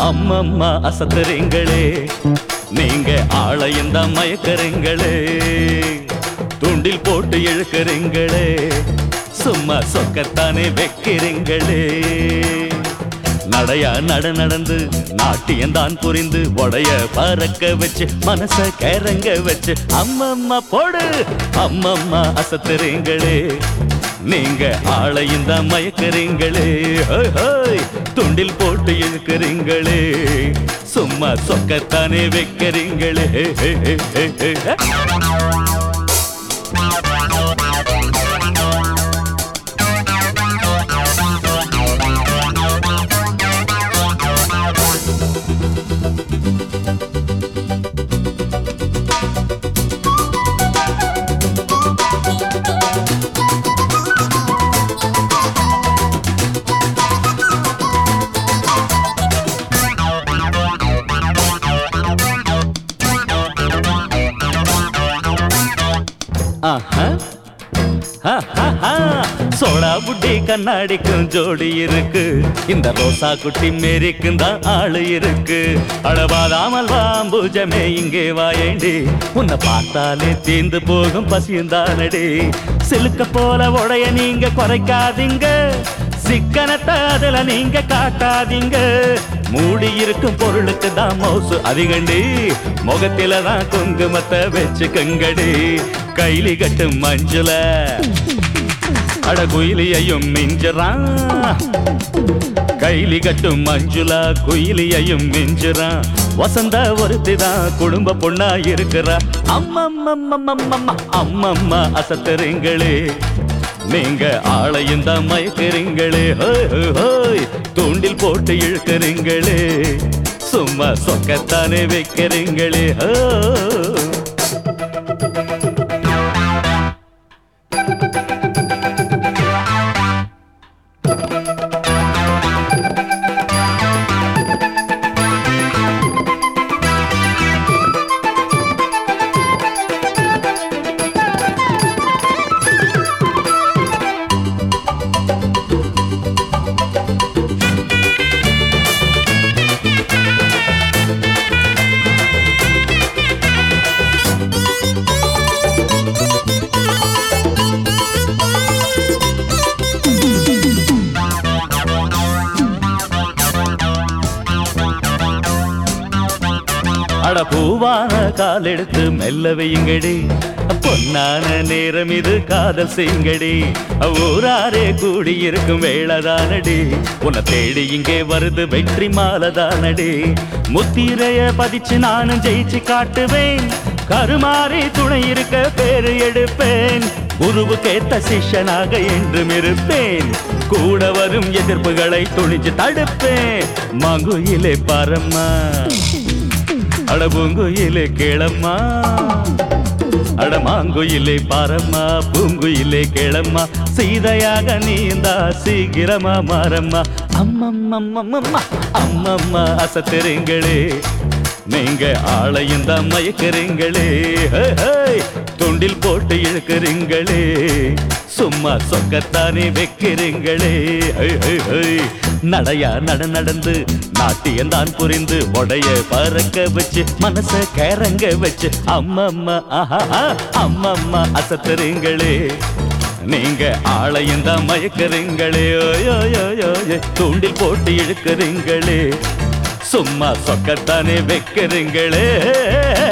அம்மம்மா அசத்துறீங்களே, நீங்க ஆளையும் தான் மயக்கறீங்களே, தூண்டில் போட்டு இழுக்கிறீங்களே, சும்மா சொக்கத்தானே வைக்கிறீங்களே. நடையா நடந்து நாட்டியந்தான் புரிந்து உடைய பறக்க வச்சு மனச கிறங்க வச்சு அம்மம்மா போடு, அம்மம்மா அசத்துறீங்களே, நீங்க ஆளையும் தான் மயக்கிறீங்களே, துண்டில் போட்டு இழுக்கிறீங்களே, சும்மா சொக்கத்தானே வைக்கிறீங்களே. சோடா புட்டி கண்ணாடிக்கும் ஜோடி இருக்கு, இந்த ரோசா குட்டி மேரிக்கும் தான் ஆளு இருக்கு. அழவாதாமல் வாம்பூஜமே இங்கே வாயேண்டி, உன்னை பார்த்தாலே தீந்து போகும் பசியுந்தானடி. சிலுக்க போல உடைய நீங்க குறைக்காதீங்க, சிக்கனத்தை அதுல நீங்க காட்டாதீங்க. மூடி இருக்கும் பொருளுக்கு தான் மவுசு அதிகண்டி, முகத்தில தான் குங்குமத்தை வச்சுக்கங்கடி. கைலி கட்டும் மஞ்சுல அட குயிலியையும் மிஞ்சுறான், கைலி கட்டும் மஞ்சுளா குயிலியையும் மிஞ்சுறான். வசந்த ஒருத்திதான் குடும்ப பொண்ணா இருக்கிறா. அம்மம்மம்மம்மம்மம்மா அம்மம்மா அசத்துறீங்களே, நீங்க ஆளையும் தான் மயக்கிறீங்களே, தூண்டில் போட்டு இழுக்கிறீங்களே, சும்மா சொக்கத்தானே வைக்கிறீங்களே. அட பூவான கால் எடுத்து மெல்ல வையுங்கடி, பொன்னான நேரம் இது காதல் செய்யுங்கடி. ஊராரே கூடி இருக்கும் வேளதானடி, உன்னை தேடி இங்கே வருது வெற்றி மாலதானடி. முத்திரைய பதிச்சு நானும் ஜெயிச்சு காட்டுவேன், கருமாறி துணை இருக்க பேரு எடுப்பேன். குருவுக்கேத்த சிஷ்யனாக என்றும் இருப்பேன், கூட வரும் எதிர்ப்புகளை துணிஞ்சு தடுப்பேன். மங்குயிலே பரம்மா அட பூங்குயிலே கேளம்மா, அட மாங்குயிலே பாரம்மா பூங்குயிலே கேளம்மா. சீதையாக நீந்தா சீக்கிரமா மாறம்மா. அம்மம்மம்மம்மா அம்மம்மா அசத்துறீங்களே, நீங்க ஆளையும் தான் மயக்கிறீங்களே, துண்டில் போட்டு இழுக்கிறீங்களே, சும்மா சொக்கத்தானே வைக்கிறீங்களே. நடையா நடந்து நாட்டியந்தான் புரிந்து உடைய பறக்க வச்சு மனச கிறங்க வச்சு அம்மம்மா அம்மம்மா அசத்துறீங்களே, நீங்க ஆளையும் தான் மயக்கிறீங்களே, தூண்டில் போட்டு இழுக்கிறீங்களே, சும்மா சொக்கத்தானே வைக்கிறீங்களே.